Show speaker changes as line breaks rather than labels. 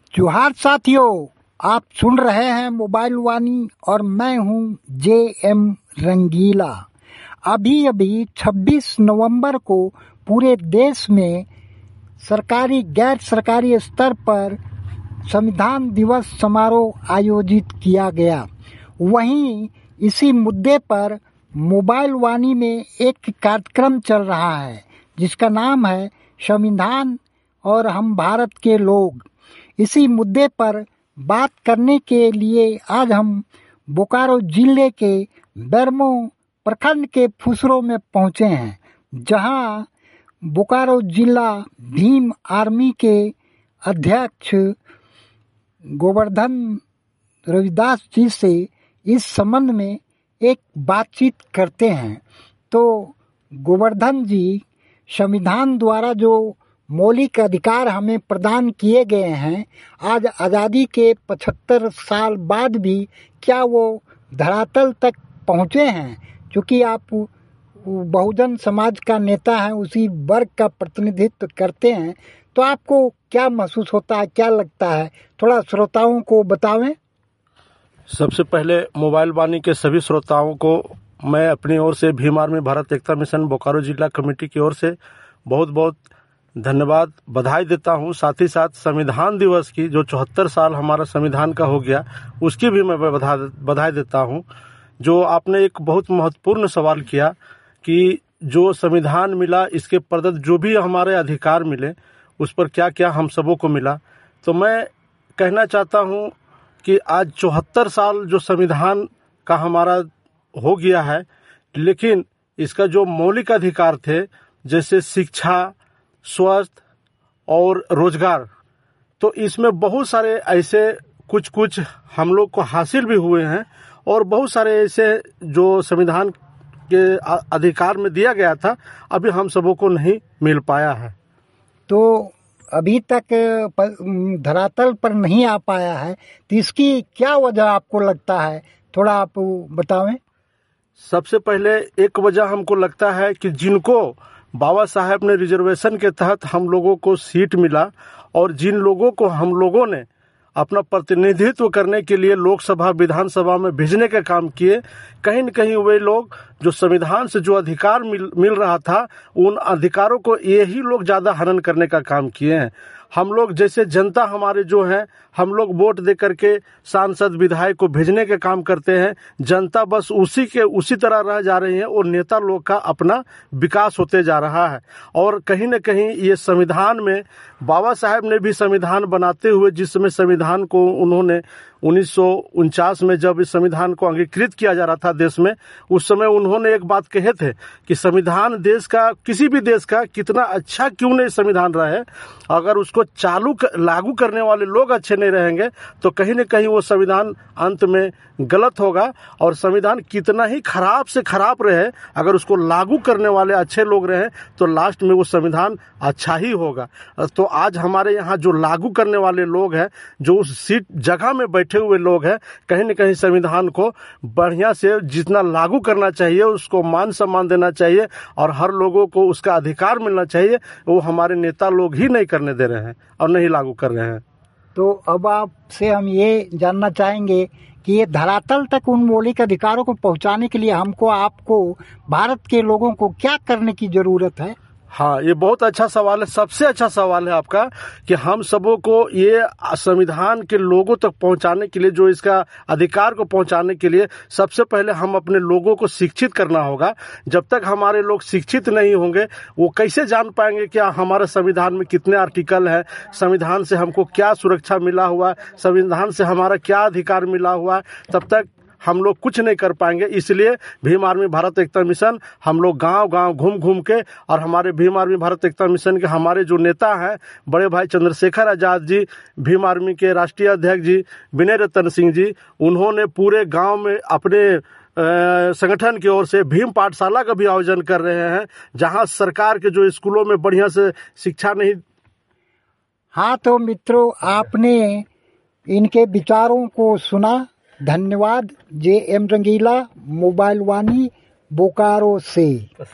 जोहार साथियों, आप सुन रहे हैं मोबाइल वाणी और मैं हूं JM रंगीला। अभी 26 नवंबर को पूरे देश में सरकारी गैर सरकारी स्तर पर संविधान दिवस समारोह आयोजित किया गया। वहीं इसी मुद्दे पर मोबाइल वाणी में एक कार्यक्रम चल रहा है जिसका नाम है संविधान और हम भारत के लोग। इसी मुद्दे पर बात करने के लिए आज हम बोकारो जिले के बेरमो प्रखंड के फुसरो में पहुंचे हैं, जहां बोकारो जिला भीम आर्मी के अध्यक्ष गोवर्धन रविदास जी से इस संबंध में एक बातचीत करते हैं। तो गोवर्धन जी, संविधान द्वारा जो मौलिक अधिकार हमें प्रदान किए गए हैं, आज आज़ादी के 75 साल बाद भी क्या वो धरातल तक पहुँचे हैं? क्योंकि आप बहुजन समाज का नेता हैं, उसी वर्ग का प्रतिनिधित्व करते हैं, तो आपको क्या महसूस होता है, क्या लगता है, थोड़ा श्रोताओं को बतावें।
सबसे पहले मोबाइल वाणी के सभी श्रोताओं को मैं अपनी ओर से भीम आर्मी भारत एकता मिशन बोकारो जिला कमेटी की ओर से बहुत बहुत धन्यवाद, बधाई देता हूं। साथ ही साथ संविधान दिवस की जो 74 साल हमारा संविधान का हो गया, उसकी भी मैं बधाई देता हूं। जो आपने एक बहुत महत्वपूर्ण सवाल किया कि जो संविधान मिला, इसके प्रदत्त जो भी हमारे अधिकार मिले, उस पर क्या क्या हम सबों को मिला। तो मैं कहना चाहता हूं कि आज 74 साल जो संविधान का हमारा हो गया है, लेकिन इसका जो मौलिक अधिकार थे जैसे शिक्षा, स्वास्थ्य और रोजगार, तो इसमें बहुत सारे ऐसे कुछ हम लोग को हासिल भी हुए हैं और बहुत सारे ऐसे जो संविधान के अधिकार में दिया गया था, अभी हम सबों को नहीं मिल पाया है।
तो अभी तक धरातल पर नहीं आ पाया है, तो इसकी क्या वजह आपको लगता है, थोड़ा आप बतावें। सबसे
पहले एक वजह हमको लगता है कि जिनको बाबा साहेब ने रिजर्वेशन के तहत हम लोगों को सीट मिला और जिन लोगों को हम लोगों ने अपना प्रतिनिधित्व करने के लिए लोकसभा विधानसभा में भेजने का काम किए, कहीं न कहीं वे लोग जो संविधान से जो अधिकार मिल रहा था, उन अधिकारों को यही लोग ज्यादा हनन करने का काम किए हैं। हम लोग जैसे जनता हमारे जो हैं, हम लोग वोट दे करके सांसद विधायक को भेजने के काम करते हैं, जनता बस उसी तरह रह जा रही है और नेता लोग का अपना विकास होते जा रहा है। और कहीं न कहीं ये संविधान में बाबा साहेब ने भी संविधान बनाते हुए, जिस समय संविधान को उन्होंने 1949 में जब इस संविधान को अंगीकृत किया जा रहा था देश में, उस समय उन्होंने एक बात कहे थे कि संविधान देश का, किसी भी देश का कितना अच्छा क्यों नहीं संविधान रहे, अगर उसको लागू करने वाले लोग अच्छे नहीं रहेंगे तो कहीं न कहीं वो संविधान अंत में गलत होगा। और संविधान कितना ही खराब से खराब रहे, अगर उसको लागू करने वाले अच्छे लोग रहे तो लास्ट में वो संविधान अच्छा ही होगा। तो आज हमारे यहाँ जो लागू करने वाले लोग हैं, जो उस सीट जगह में बैठे हुए लोग हैं, कहीं न कहीं संविधान को बढ़िया से जितना लागू करना चाहिए, उसको मान सम्मान देना चाहिए और हर लोगों को उसका अधिकार मिलना चाहिए, वो हमारे नेता लोग ही नहीं करने दे रहे हैं और नहीं लागू कर रहे हैं।
तो अब आपसे हम ये जानना चाहेंगे कि ये धरातल तक उन मौलिक अधिकारों को पहुंचाने के लिए आपको भारत के लोगों को क्या करने की जरूरत है?
हाँ, ये बहुत अच्छा सवाल है। सबसे अच्छा सवाल है आपका कि हम सबों को ये संविधान के लोगों तक पहुंचाने के लिए, जो इसका अधिकार को पहुंचाने के लिए, सबसे पहले हम अपने लोगों को शिक्षित करना होगा। जब तक हमारे लोग शिक्षित नहीं होंगे, वो कैसे जान पाएंगे कि हमारे संविधान में कितने आर्टिकल हैं, संविधान से हमको क्या सुरक्षा मिला हुआ, संविधान से हमारा क्या अधिकार मिला हुआ, तब तक हम लोग कुछ नहीं कर पाएंगे। इसलिए भीम आर्मी भारत एकता मिशन, हम लोग गांव-गांव घूम के, और हमारे भीम आर्मी भारत एकता मिशन के हमारे जो नेता हैं, बड़े भाई चंद्रशेखर आजाद जी, भीम आर्मी के राष्ट्रीय अध्यक्ष जी विनय रतन सिंह जी, उन्होंने पूरे गांव में अपने संगठन की ओर से भीम पाठशाला का भी आयोजन कर रहे हैं, जहां सरकार के जो स्कूलों में बढ़िया से शिक्षा नहीं।
हाँ, तो मित्रों, आपने इनके विचारों को सुना। धन्यवाद। JM रंगीला, मोबाइल वाणी, बोकारो से।